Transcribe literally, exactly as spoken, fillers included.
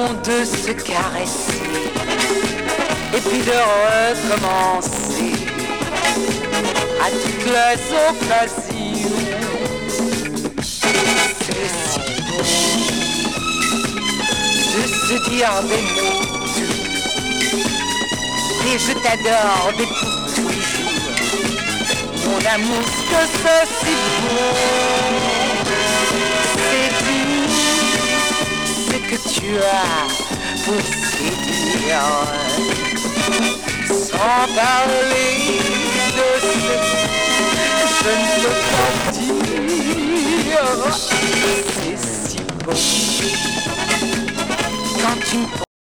bon de se caresser et puis de recommencer à toutes les occasions. C'est si beau de se dire des mots doux et je t'adore des pour toujours. Mon amour, ce que c'est si beau, c'est dire ce que tu as pour séduire, sans parler de ce que je ne peux pas dire. C'est si beau.